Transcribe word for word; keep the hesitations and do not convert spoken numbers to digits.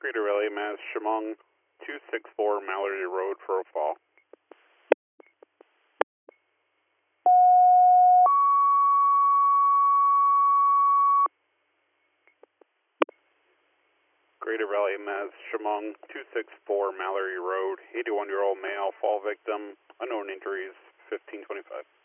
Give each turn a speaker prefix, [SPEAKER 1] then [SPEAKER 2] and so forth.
[SPEAKER 1] Greater Valley, Mass. Chemung, two six four Mallory Road for a fall. Greater Valley, Mass. Chemung, two six four Mallory Road, eighty-one-year-old male, fall victim, unknown injuries, fifteen twenty-five.